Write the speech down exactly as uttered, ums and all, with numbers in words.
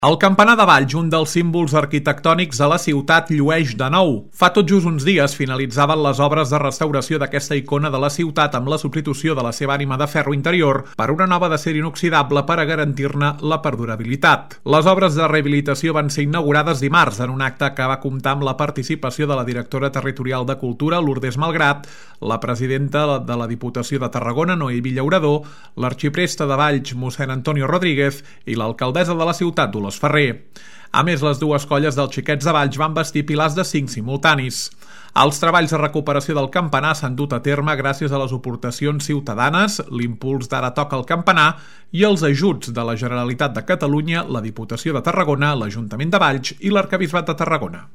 El campanar de Valls, un dels símbols arquitectònics de la ciutat, llueix de nou. Fa tot just uns dies finalitzaven les obres de restauració d'aquesta icona de la ciutat amb la substitució de la seva ànima de ferro interior per una nova d'acer inoxidable per a garantir-ne la perdurabilitat. Les obres de rehabilitació van ser inaugurades dimarts en un acte que va comptar amb la participació de la directora territorial de Cultura, Lourdes Malgrat, la presidenta de la Diputació de Tarragona, Noemí Llaurador, l'arxipreste de Valls, mossèn Antonio Rodríguez, i l'alcaldessa de la ciutat, Dolors Ferrer. A més, les dues colles dels Xiquets de Valls van vestir pilars de cinc simultanis. Els treballs de recuperació del campanar s'han dut a terme gràcies a les aportacions ciutadanes, l'impuls d'Ara toca el campanar i els ajuts de la Generalitat de Catalunya, la Diputació de Tarragona, l'Ajuntament de Valls i l'Arquebisbat de Tarragona.